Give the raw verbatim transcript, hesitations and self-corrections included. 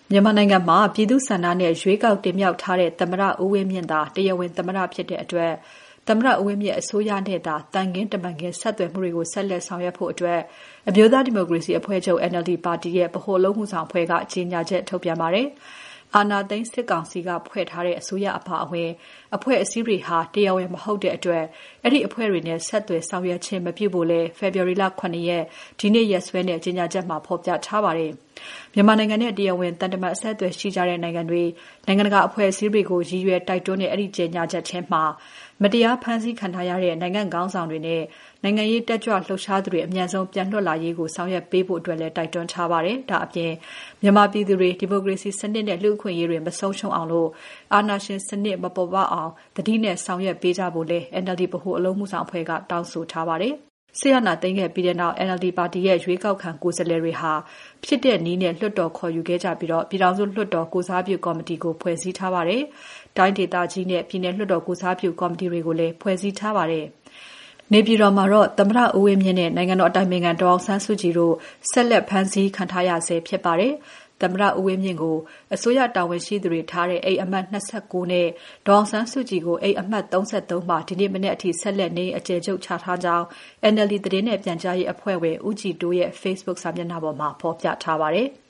မြန်မာနိုင်ငံမှာပြည်သူ့ဆန္ဒနဲ့ရွေးကောက်တင်မြှောက်ထားတဲ့သမ္မတဦးဝင်းမြင့်သာတရားဝင်သမ္မတဖြစ်တဲ့အတွက်သမ္မတဦးဝင်းမြင့်အစိုးရနဲ့သာတန်ခင်းတမန်ခင်းဆက်သွယ်မှုတွေကိုဆက်လက်ဆောင်ရွက်ဖို့အတွက်အမျိုးသားဒီမိုကရေစီအဖွဲ့ချုပ် N L D ပါတီရဲ့ဗဟိုအလုပ်မှုဆောင်အဖွဲ့ကကြေညာချက်ထုတ်ပြန်ပါတယ်။အာဏာသိမ်းစစ်ကောင်စီကဖွဲ့ထားတဲ့အစိုးရအပါအဝင်အဖွဲ့အစည်းတွေဟာတရားဝင်မဟုတ်တဲ့အတွက်အဲ့ဒီအဖွဲ့တွေနဲ့ဆက်သွယ်ဆောင်ရွက်ခြင်းမပြုဖို့လဲ February လ ခုနှစ် ရက်ဒီနေ့ရက်စွဲနဲ့ကြေညာချက်မှာဖော်ပြထားပါတယ်။မြန်မာနိုင်ငံနဲ့တရားဝင်တန်တမာအဆက်အသွယ်ရှိကြတဲ့နိုင်ငံတွေနိုင်ငံတကာအဖွဲ့အစည်းတွေကိုရည်ရွယ်တိုက်တွန်းတဲ့အဲ့ဒီကြေညာချက်ထဲမှာမတရားဖမ်းဆီးခံထားရတဲ့နိုင်ငံခေါင်းဆောင်တွေနဲ့နိုင်ငံရေးတက်ကြွလှုပ်ရှားသူတွေအများဆုံးပြန်လွှတ်လာရေးကိုဆောင်ရွက်ပေးဖို့အတွက်လည်းတိုက်တွန်းထားပါတယ်။ဒါအပြင်မြန်မာပြည်သူတွေဒီမိုကရေစီစနစ်နဲ့လူ့အခွင့်အရေးတွေမဆုံးရှုံးအောင်လို့အာဏာရှင်စနစ်မပေါ်ပေါက်အောင်တတိနဲ့ဆောင်ရွက်ပေးကြဖို့လည်း N L D ဗဟိုအလုပ်မှုဆောင်အဖွဲ့ကတောင်းဆိုထားပါတယ်။ဆီယနာသိမ်းခဲ့ပြီးတဲ့နောက် N L D ပါတီရဲ့ရွေးကောက်ခံကိုယ်စားလှယ်တွေဟာဖြစ်တဲ့နည်းနဲ့လွှတ်တော်ခေါ်ယူခဲ့ကြပြီးတော့ပြည်ထောင်စုလွှတ်တော်ကိုစားပြုကော်မတီကိုဖွဲ့စည်းထားပါတယ်။တိုင်းဒေသကြီးနဲ့ပြည်내လွှတ်တော်ကိုစားပြုကော်မတီတွေကိုလည်းဖွဲ့စည်းထားပါတယ်။နေပြည်တော်မှာတော့သမ္မတဦးဝင်းမြင့်နဲ့နိုင်ငံတော်အတိုင်ပင်ခံဒေါ်အောင်ဆန်းစုကြည်တို့ဆက်လက်ဖမ်းဆီးခံထားရဆဲဖြစ်ပါတယ်။သမ္မတဦးဝင်းမြင့်ကိုအစိုးရတာဝန်ရှိသူတွေထားတဲ့အိမ်အမှတ်၂၉နဲ့ဒေါ်အောင်ဆန်းစုကြည်ကိုအိမ်အမှတ်၃၃မှာဒီနေ့မနေ့အထိဆက်လက်နေအကျယ်ချုပ်ချထားကြောင်း N L D သတင်းနဲ့ပြန်ကြားရေးအဖွဲ့ဝင်ဦးကြည်တိုးရဲ့ Facebook စာမျက်နှာပေါ်မှာဖော်ပြထားပါတယ်။